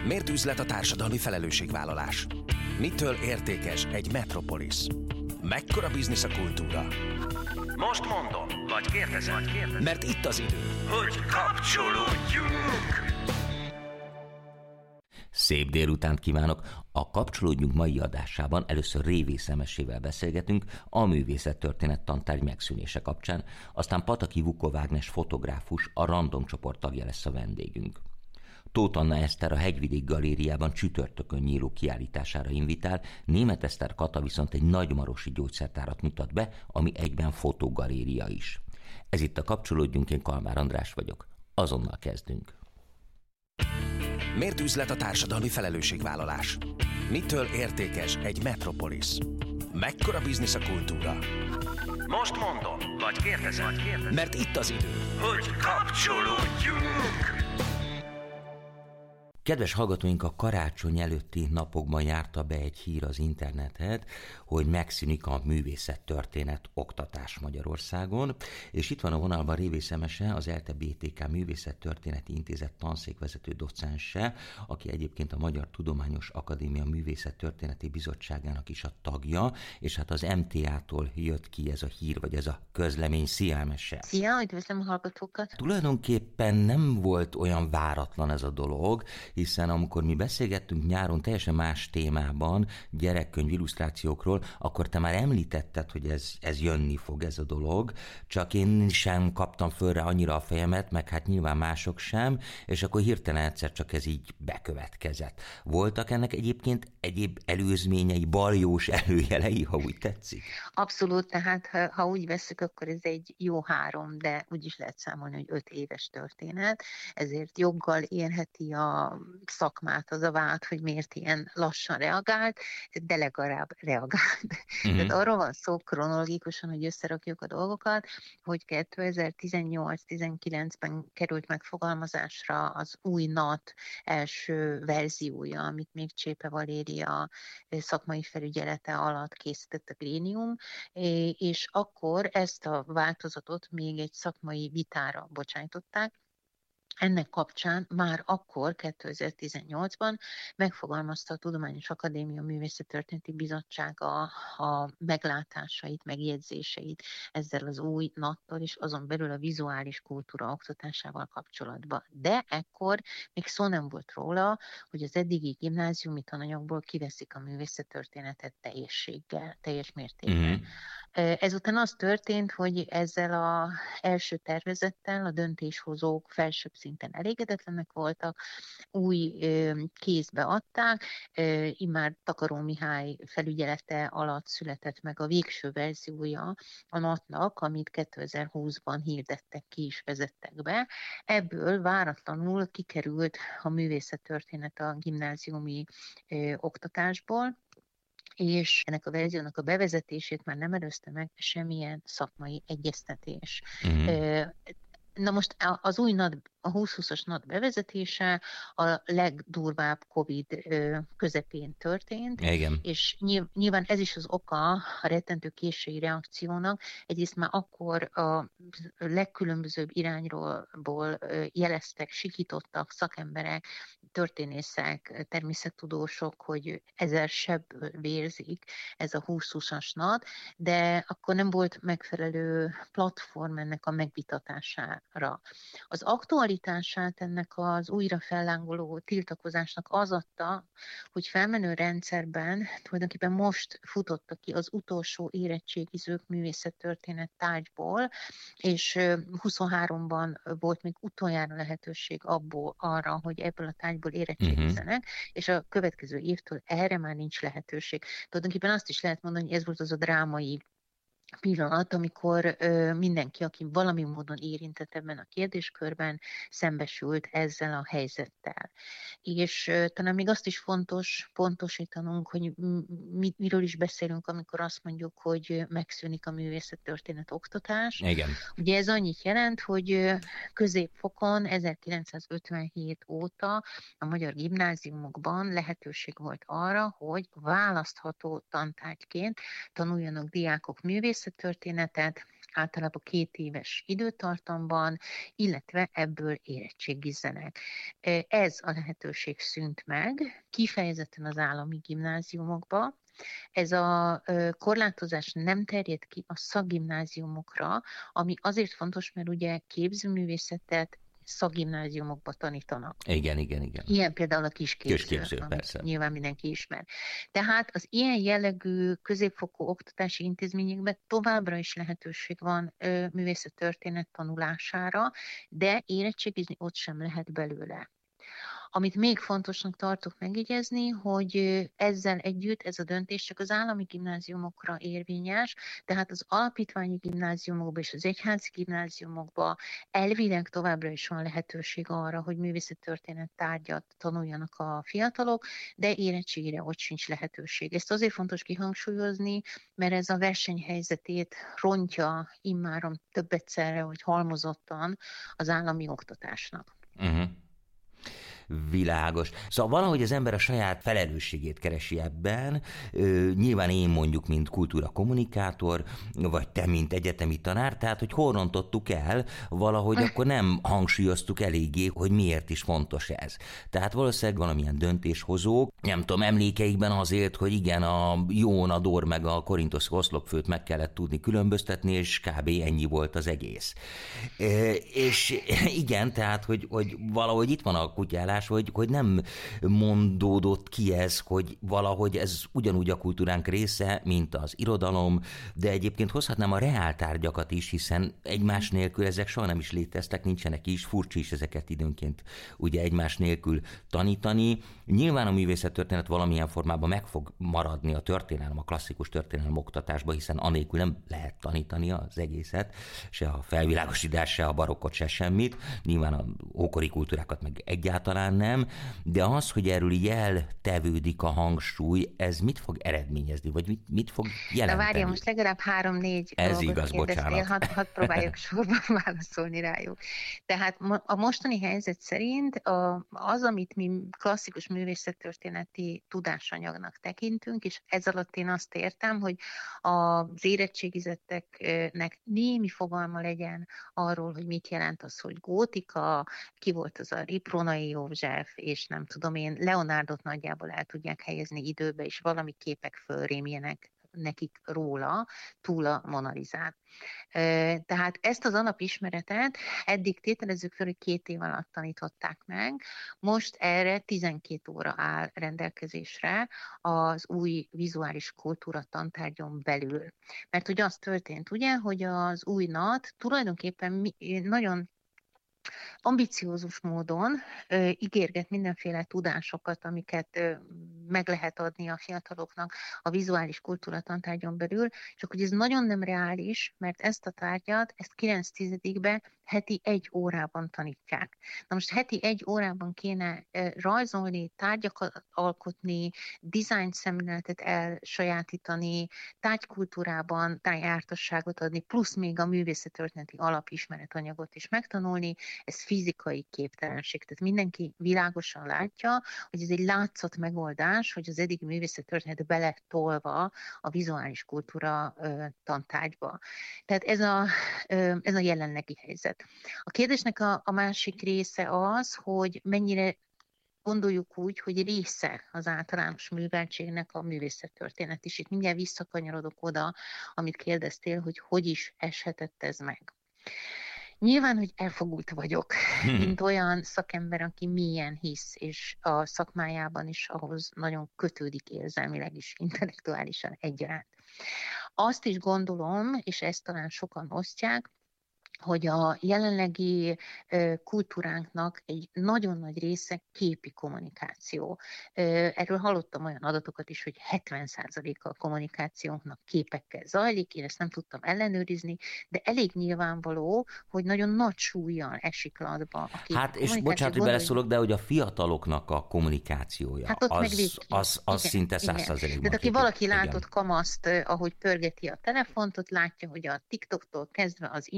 Miért üzlet a társadalmi felelősségvállalás? Mitől értékes egy metropolis? Mekkora biznisz a kultúra? Most mondom, vagy kérdezem, mert itt az idő, hogy kapcsolódjunk! Szép délutánt kívánok! A Kapcsolódjunk mai adásában először Révész Emesével beszélgetünk a művészettörténet tantárgy megszűnése kapcsán, aztán Pataki Vuko Ágnes fotográfus, a Random csoport tagja lesz a vendégünk. Tóth Anna Eszter a Hegyvidék Galériában csütörtökön nyíló kiállítására invitál, Németh Eszter Kata viszont egy nagymarosi gyógyszertárat mutat be, ami egyben fotogaléria is. Ez itt a Kapcsolódjunk, én Kalmár András vagyok. Azonnal kezdünk. Miért üzlet a társadalmi felelősségvállalás? Mitől értékes egy metropolis? Mekkora biznisz a kultúra? Most mondom, vagy kérdezem, mert itt az idő, hogy kapcsolódjunk! Kedves hallgatóink, a karácsony előtti napokban járta be egy hír az internetet, hogy megszűnik a művészettörténet oktatás Magyarországon, és itt van a vonalban Révész Emese, az ELTE BTK Művészettörténeti Intézet tanszékvezető docense, aki egyébként a Magyar Tudományos Akadémia Művészettörténeti Bizottságának is a tagja, és hát az MTA-tól jött ki ez a hír, vagy ez a közlemény. Szia, Emese! Szia, üdvözlöm a hallgatókat! Tulajdonképpen nem volt olyan váratlan ez a dolog, hiszen amikor mi beszélgettünk nyáron teljesen más témában, gyerekkönyv illusztrációkról, akkor te már említetted, hogy ez jönni fog ez a dolog, csak én sem kaptam fölre annyira a fejemet, meg hát nyilván mások sem, és akkor hirtelen egyszer csak ez így bekövetkezett. Voltak ennek egyébként egyéb előzményei, baljós előjelei, ha úgy tetszik? Abszolút, tehát ha úgy vesszük, akkor ez egy jó 3, de úgy is lehet számolni, hogy 5 éves történet, ezért joggal érheti a szakmát az a vád, hogy miért ilyen lassan reagált, de legalább reagált. Tehát arról van szó kronológikusan, hogy összerakjuk a dolgokat, hogy 2018-19-ben került megfogalmazásra az új NAT első verziója, amit még Csépe Valéria szakmai felügyelete alatt készített a Grénium, és akkor ezt a változatot még egy szakmai vitára bocsájtották. Ennek kapcsán már akkor, 2018-ban megfogalmazta a Tudományos Akadémia Művészettörténeti Bizottsága a meglátásait, megjegyzéseit ezzel az új NAT-tal és azon belül a vizuális kultúra oktatásával kapcsolatban. De ekkor még szó nem volt róla, hogy az eddigi gimnáziumi tananyagból kiveszik a művészettörténetet teljességgel, teljes mértékben. Ezután az történt, hogy ezzel az első tervezettel a döntéshozók felsőbb szinten elégedetlenek voltak, új kézbe adták, immár Takaró Mihály felügyelete alatt született meg a végső verziója a NAT-nak, amit 2020-ban hirdettek ki és vezettek be. Ebből váratlanul kikerült a művészettörténet a gimnáziumi oktatásból, és ennek a verziónak a bevezetését már nem előzte meg semmilyen szakmai egyeztetés. Na most az új NAT, a 2020-as NAT bevezetése a legdurvább Covid közepén történt, Igen. És nyilván ez is az oka a rettentő késői reakciónak. Egyrészt már akkor a legkülönbözőbb irányból jeleztek, sikítottak szakemberek, történészek, természettudósok, hogy ezer sebből vérzik ez a 2020-as NAT, de akkor nem volt megfelelő platform ennek a megvitatására. Az aktualitását ennek az újra fellángoló tiltakozásnak az adta, hogy felmenő rendszerben tulajdonképpen most futottak ki az utolsó érettségizők művészettörténet tárgyból, és 23-ban volt még utoljára lehetőség arra, hogy ebből a tárgyból érettségizzenek, és a következő évtől erre már nincs lehetőség. Tulajdonképpen azt is lehet mondani, hogy ez volt az a drámai pillanat, amikor mindenki, aki valami módon érintett ebben a kérdéskörben, szembesült ezzel a helyzettel. És talán még azt is fontos pontosítanunk, hogy miről is beszélünk, amikor azt mondjuk, hogy megszűnik a művészettörténet oktatás. Igen. Ugye ez annyit jelent, hogy középfokon 1957 óta a magyar gimnáziumokban lehetőség volt arra, hogy választható tantárgyként tanuljanak diákok művészettörténetet, általában 2 éves időtartamban, illetve ebből érettségizzenek. Ez a lehetőség szűnt meg, kifejezetten az állami gimnáziumokba. Ez a korlátozás nem terjed ki a szakgimnáziumokra, ami azért fontos, mert ugye képzőművészetet szakgimnáziumokba tanítanak. Igen. Ilyen például a kisképző, persze. Nyilván mindenki ismer. Tehát az ilyen jellegű középfokú oktatási intézményekben továbbra is lehetőség van művészettörténet tanulására, de érettségizni ott sem lehet belőle. Amit még fontosnak tartok megjegyezni, hogy ezzel együtt ez a döntés csak az állami gimnáziumokra érvényes, tehát az alapítványi gimnáziumokban és az egyházi gimnáziumokban elvileg továbbra is van lehetőség arra, hogy művészettörténet tárgyat tanuljanak a fiatalok, de érettségére ott sincs lehetőség. Ezt azért fontos kihangsúlyozni, mert ez a versenyhelyzetét rontja immáron több egyszerre, hogy halmozottan az állami oktatásnak. Világos. Szóval valahogy az ember a saját felelősségét keresi ebben. Nyilván én mondjuk, mint kultúra kommunikátor, vagy te, mint egyetemi tanár, tehát, hogy hol rontottuk el, valahogy akkor nem hangsúlyoztuk eléggé, hogy miért is fontos ez. Tehát valószínűleg valamilyen döntéshozók, nem tudom, emlékeikben azért, hogy igen, a Jón, a Dór meg a Korintosz oszlopfőt meg kellett tudni különböztetni, és kb. Ennyi volt az egész. És igen, tehát, hogy valahogy itt van a kutyálás, hogy nem mondódott ki ez, hogy valahogy ez ugyanúgy a kultúránk része, mint az irodalom, de egyébként hozhatnám a reáltárgyakat is, hiszen egymás nélkül ezek soha nem is léteztek, nincsenek is, furcsa is ezeket időnként ugye egymás nélkül tanítani. Nyilván a művészettörténet valamilyen formában meg fog maradni a történelem, a klasszikus történelem oktatásba, hiszen anélkül nem lehet tanítani az egészet, se a felvilágosítás, se a barokkot, se semmit. Nyilván a ókori kultúrákat meg egyáltalán nem, de az, hogy erről így eltevődik a hangsúly, ez mit fog eredményezni, vagy mit fog jelenteni? Na várja, most legalább 3-4 dolgot kérdeztél, hadd próbáljuk sorban válaszolni rájuk. Tehát a mostani helyzet szerint az, amit mi klasszikus művészettörténeti tudásanyagnak tekintünk, és ez alatt én azt értem, hogy az érettségizetteknek némi fogalma legyen arról, hogy mit jelent az, hogy gótika, ki volt az a Ripronai József, és nem tudom én, Leonardot nagyjából el tudják helyezni időbe, és valami képek fölrémjenek nekik róla, túl a Mona Lisán. Tehát ezt az alapismeretet eddig tételezzük fel, hogy 2 év alatt tanították meg, most erre 12 óra áll rendelkezésre az új vizuális kultúra tantárgyon belül. Mert hogy az történt, ugye, hogy az új NAT tulajdonképpen nagyon ambiciózus módon ígérget mindenféle tudásokat, amiket meg lehet adni a fiataloknak a vizuális kultúra tantárgyon belül, csak hogy ez nagyon nem reális, mert ezt a tárgyat, ezt 9-10-be heti 1 órában tanítják. Na most heti 1 órában kéne rajzolni, tárgyakat alkotni, design szemléletet elsajátítani, tárgykultúrában tájártasságot adni, plusz még a művészettörténeti alapismeretanyagot is megtanulni, ez fizikai képtelenség. Tehát mindenki világosan látja, hogy ez egy látszat megoldás, hogy az eddigi művészettörténet beletolva a vizuális kultúra tantárgyba. Tehát ez a jelenlegi helyzet. A kérdésnek a másik része az, hogy mennyire gondoljuk úgy, hogy része az általános műveltségnek a művészettörténet is. Itt mindjárt visszakanyarodok oda, amit kérdeztél, hogy is eshetett ez meg. Nyilván, hogy elfogult vagyok, mint olyan szakember, aki mélyen hisz, és a szakmájában is ahhoz nagyon kötődik érzelmileg is, intellektuálisan egyaránt. Azt is gondolom, és ezt talán sokan osztják, hogy a jelenlegi kultúránknak egy nagyon nagy része képi kommunikáció. Erről hallottam olyan adatokat is, hogy 70%-a a kommunikációnknak képekkel zajlik, én ezt nem tudtam ellenőrizni, de elég nyilvánvaló, hogy nagyon nagy súllyal esik latba a képi Hát és bocsánat, hogy beleszólok, de hogy a fiataloknak a kommunikációja, hát az szinte 100%-ban. Tehát aki valaki látott kamaszt, ahogy pörgeti a telefont, ott látja, hogy a TikToktól kezdve az Instáig,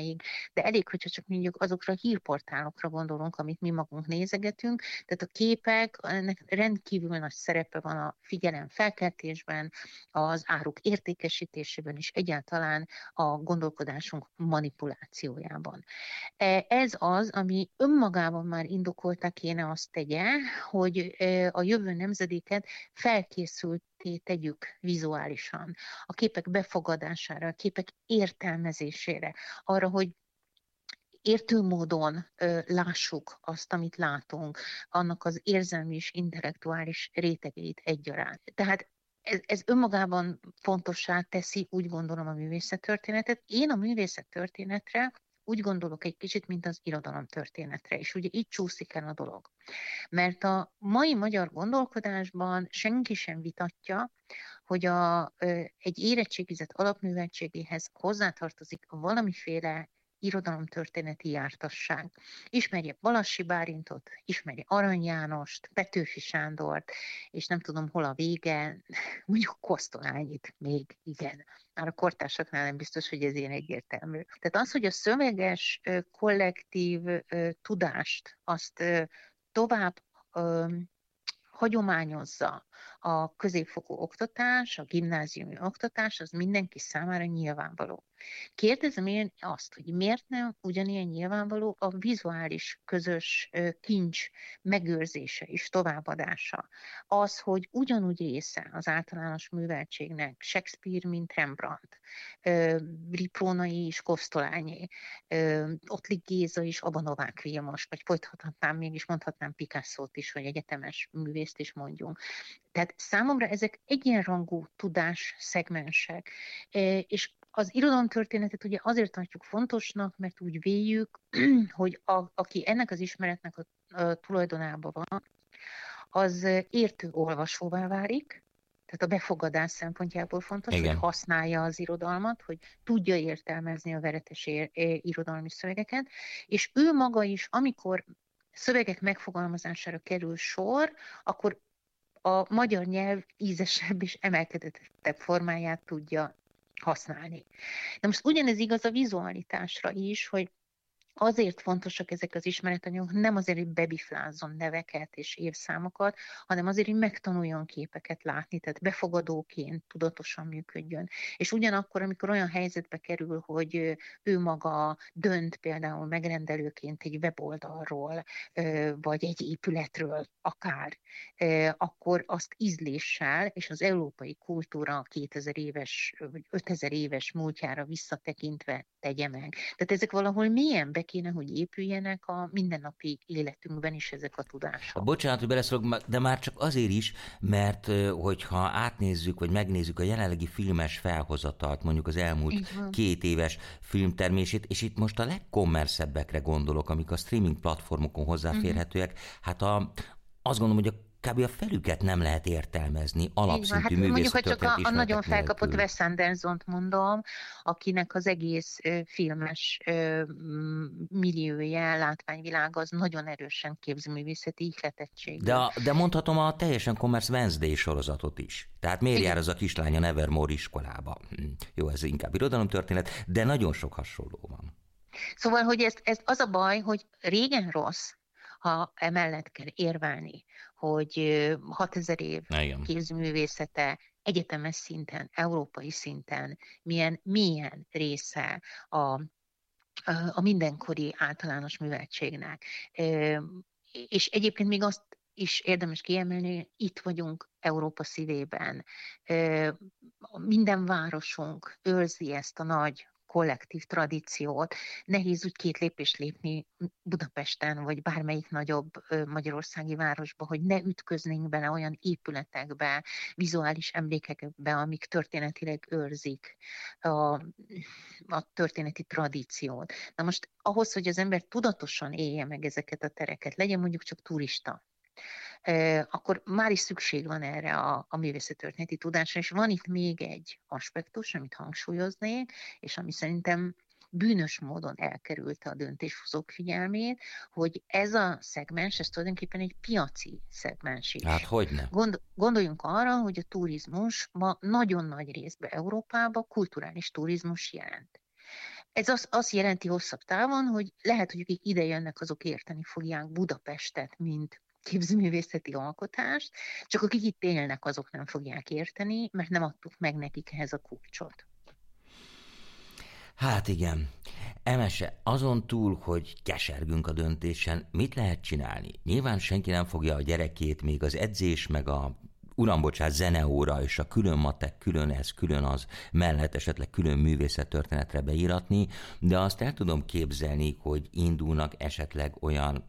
odáig, de elég, hogyha csak mondjuk azokra a hírportálokra gondolunk, amit mi magunk nézegetünk, tehát a képek, ennek rendkívül nagy szerepe van a figyelem felkeltésben, az áruk értékesítésében és egyáltalán a gondolkodásunk manipulációjában. Ez az, ami önmagában már indokolta kéne azt tegye, hogy a jövő nemzedéket felkészülté tegyük vizuálisan, a képek befogadására, a képek értelmezésére, arra, hogy értő módon lássuk azt, amit látunk, annak az érzelmi és intellektuális rétegeit egyaránt. Tehát ez önmagában fontossá teszi, úgy gondolom, a művészettörténetet. Én a művészettörténetre úgy gondolok egy kicsit, mint az irodalomtörténetre, és ugye így csúszik el a dolog. Mert a mai magyar gondolkodásban senki sem vitatja, hogy egy érettségizett alapműveltségéhez hozzátartozik valamiféle irodalomtörténeti jártasság. Ismerje Balassi Bálintot, ismerje Arany Jánost, Petőfi Sándort, és nem tudom, hol a vége, mondjuk Kosztolányit még, igen. Már a kortársaknál nem biztos, hogy ez ilyen egyértelmű. Tehát az, hogy a szöveges, kollektív tudást azt tovább hagyományozza a középfokú oktatás, a gimnáziumi oktatás, az mindenki számára nyilvánvaló. Kérdezem én azt, hogy miért nem ugyanilyen nyilvánvaló a vizuális közös kincs megőrzése és továbbadása. Az, hogy ugyanúgy része az általános műveltségnek Shakespeare, mint Rembrandt, Riprónai és Kosztolányi, Ottlik Géza és Aba Novák Vilmos, vagy folytathatnám még, és mondhatnám Picasso-t is, vagy egyetemes művészt is mondjunk. Tehát számomra ezek egyenrangú tudás szegmensek, és az irodalomtörténetet ugye azért tartjuk fontosnak, mert úgy véljük, hogy aki ennek az ismeretnek a tulajdonában van, az értő olvasóvá válik, tehát a befogadás szempontjából fontos, igen, hogy használja az irodalmat, hogy tudja értelmezni a veretes irodalmi szövegeket, és ő maga is, amikor szövegek megfogalmazására kerül sor, akkor a magyar nyelv ízesebb és emelkedettebb formáját tudja használni. De most ugyanez igaz a vizualitásra is, hogy azért fontosak ezek az ismeretanyagok, nem azért, hogy bebiflázzon neveket és évszámokat, hanem azért, hogy megtanuljon képeket látni, tehát befogadóként tudatosan működjön. És ugyanakkor, amikor olyan helyzetbe kerül, hogy ő maga dönt például megrendelőként egy weboldalról, vagy egy épületről akár, akkor azt ízléssel és az európai kultúra 2000 éves vagy 5000 éves múltjára visszatekintve tegye meg. Tehát ezek valahol milyen kéne, hogy épüljenek a mindennapi életünkben is ezek a tudások. Bocsánat, hogy beleszólok, de már csak azért is, mert hogyha átnézzük, vagy megnézzük a jelenlegi filmes felhozatalt, mondjuk az elmúlt 2 éves filmtermését, és itt most a legkommerszebbekre gondolok, amik a streaming platformokon hozzáférhetőek, hát azt gondolom, hogy kb. A felüket nem lehet értelmezni alapszintű művészettörténeti ismeretek csak a nagyon felkapott Wes Andersont mondom, akinek az egész filmes milliója, látványvilága az nagyon erősen képzőművészeti ihletettség. De mondhatom a teljesen commerce Wednesday sorozatot is. Tehát miért jár az a kislány a Nevermore iskolába? Jó, ez inkább irodalomtörténet, de nagyon sok hasonló van. Szóval, hogy ez az a baj, hogy régen rossz, ha emellett kell érvelni, hogy 6000 év képzőművészete egyetemes szinten, európai szinten milyen része a mindenkori általános műveltségnek. És egyébként még azt is érdemes kiemelni, itt vagyunk Európa szívében. Minden városunk őrzi ezt a nagy kollektív tradíciót. Nehéz úgy 2 lépést lépni Budapesten, vagy bármelyik nagyobb magyarországi városba, hogy ne ütköznénk bele olyan épületekbe, vizuális emlékekbe, amik történetileg őrzik a történeti tradíciót. Na most ahhoz, hogy az ember tudatosan élje meg ezeket a tereket, legyen mondjuk csak turista, akkor már is szükség van erre a művészettörténeti tudásra, és van itt még egy aspektus, amit hangsúlyoznék, és ami szerintem bűnös módon elkerülte a döntéshozók figyelmét, hogy ez a szegmens, ez tulajdonképpen egy piaci szegmens is. Hát hogyne? Gondoljunk arra, hogy a turizmus ma nagyon nagy részben Európában kulturális turizmus jelent. Ez azt jelenti hosszabb távon, hogy lehet, hogy akik ide jönnek, azok érteni fogják Budapestet, mint képzőművészeti alkotást, csak akik itt élnek, azok nem fogják érteni, mert nem adtuk meg nekik ehhez a kulcsot. Hát igen. Emese, azon túl, hogy kesergünk a döntésen, mit lehet csinálni? Nyilván senki nem fogja a gyerekét még az edzés, meg a zeneóra és a külön matek, külön ez, külön az mellett esetleg külön művészettörténetre beíratni, de azt el tudom képzelni, hogy indulnak esetleg olyan,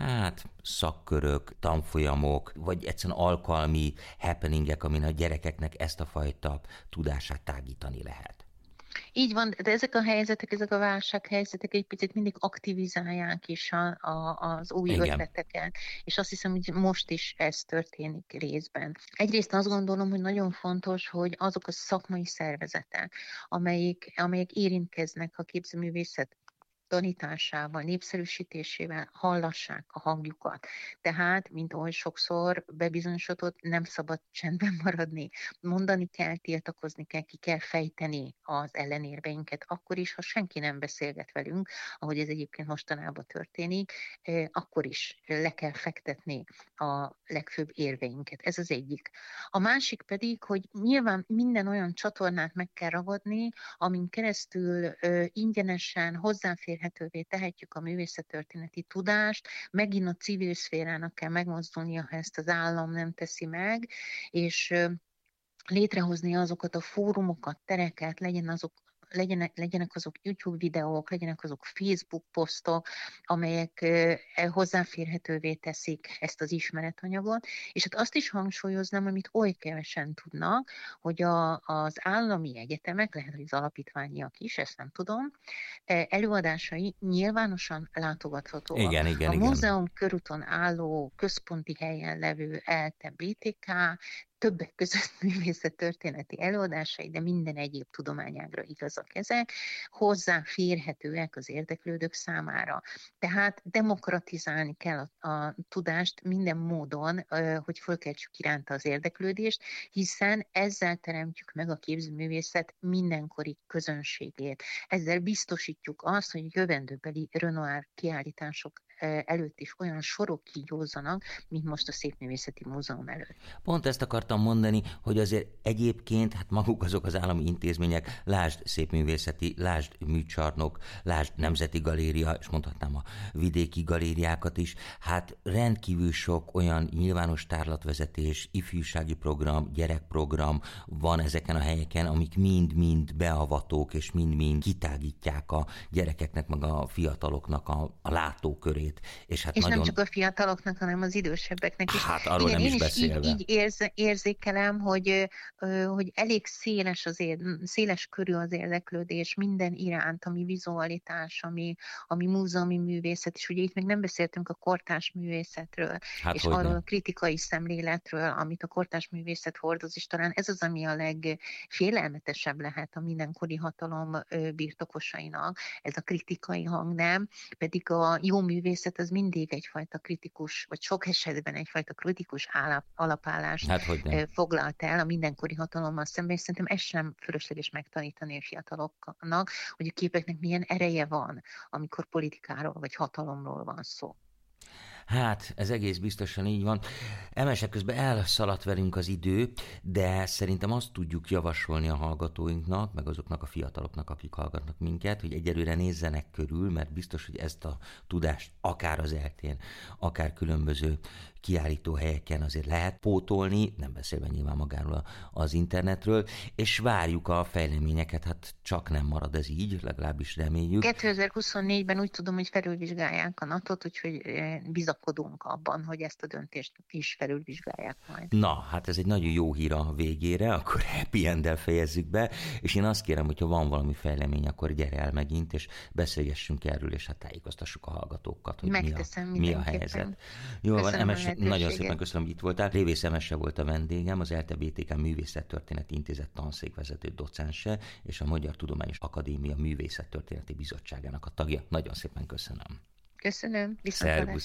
szakkörök, tanfolyamok, vagy egyszerűen alkalmi happeningek, amin a gyerekeknek ezt a fajta tudását tágítani lehet. Így van, de ezek a helyzetek, ezek a válsághelyzetek egy picit mindig aktivizálják is az új ötleteket, és azt hiszem, hogy most is ez történik részben. Egyrészt azt gondolom, hogy nagyon fontos, hogy azok a szakmai szervezetek, amelyek érintkeznek a képzőművészet tanításával, népszerűsítésével hallassák a hangjukat. Tehát, mint oly sokszor bebizonyosodott, nem szabad csendben maradni. Mondani kell, tiltakozni kell, ki kell fejteni az ellenérveinket, akkor is, ha senki nem beszélget velünk, ahogy ez egyébként mostanában történik, akkor is le kell fektetni a legfőbb érveinket. Ez az egyik. A másik pedig, hogy nyilván minden olyan csatornát meg kell ragadni, amin keresztül ingyenesen hozzáférhetővé tehetjük a művészettörténeti tudást, megint a civil szférának kell megmozdulnia, ha ezt az állam nem teszi meg, és létrehozni azokat a fórumokat, tereket, legyenek azok YouTube videók, legyenek azok Facebook posztok, amelyek hozzáférhetővé teszik ezt az ismeretanyagot, és hát azt is hangsúlyoznám, amit oly kevesen tudnak, hogy az állami egyetemek, lehet, hogy az alapítványiak is, ezt nem tudom, előadásai nyilvánosan látogathatóak. Igen. A múzeum körúton álló központi helyen levő ELTE BTK többek között művészettörténeti előadásai, de minden egyéb tudományágra igazak ezek, hozzáférhetőek az érdeklődők számára. Tehát demokratizálni kell a tudást minden módon, hogy fölkeltsük iránta az érdeklődést, hiszen ezzel teremtjük meg a képzőművészet mindenkori közönségét. Ezzel biztosítjuk azt, hogy jövendőbeli Renoir kiállítások előtt is olyan sorok kígyózzanak, mint most a Szépművészeti Múzeum előtt. Pont ezt akartam mondani, hogy azért egyébként, maguk azok az állami intézmények, lásd Szépművészeti, lásd Műcsarnok, lásd Nemzeti Galéria, és mondhatnám a vidéki galériákat is, rendkívül sok olyan nyilvános tárlatvezetés, ifjúsági program, gyerekprogram van ezeken a helyeken, amik mind-mind beavatók, és mind-mind kitágítják a gyerekeknek, meg a fiataloknak a látókörét. És nagyon... nem csak a fiataloknak, hanem az idősebbeknek is. Arról nem is beszélve. Így érzékelem, hogy elég széles körű az érdeklődés minden iránt, ami vizualitás, ami múzeumi művészet, és ugye itt még nem beszéltünk a kortárs művészetről, és arról a kritikai szemléletről, amit a kortárs művészet hordoz, és talán ez az, ami a legfélelmetesebb lehet a mindenkori hatalom birtokosainak, ez a kritikai hang, nem, pedig a jó művészet az mindig egyfajta kritikus, vagy sok esetben egyfajta kritikus alapállást foglalt el a mindenkori hatalommal szemben, és szerintem ez sem fölösleges megtanítani a fiataloknak, hogy a képeknek milyen ereje van, amikor politikáról vagy hatalomról van szó. Ez egész biztosan így van. Emese, közben elszaladt velünk az idő, de szerintem azt tudjuk javasolni a hallgatóinknak, meg azoknak a fiataloknak, akik hallgatnak minket, hogy egyelőre nézzenek körül, mert biztos, hogy ezt a tudást akár az ELTE-n, akár különböző kiállító helyeken azért lehet pótolni, nem beszélve nyilván magáról az internetről, és várjuk a fejleményeket, csak nem marad ez így, legalábbis reméljük. 2024-ben úgy tudom, hogy felülvizsgálják a NATO-t, úgyhogy bizakodunk abban, hogy ezt a döntést is felülvizsgálják majd. Na, ez egy nagyon jó hír a végére, akkor happy end-del fejezzük be, és én azt kérem, hogyha van valami fejlemény, akkor gyere el megint, és beszélgessünk erről, és tájékoztassuk a hallgatókat, hogy mi a helyzet. Jó van, Emese, nagyon szépen köszönöm, hogy itt voltál. Révész Emese volt a vendégem, az ELTE BTK Művészettörténeti Intézet tanszékvezető docense, és a Magyar Tudományos Akadémia Művészettörténeti Bizottságának a tagja. Nagyon szépen köszönöm. Köszönöm, viszontlátásra.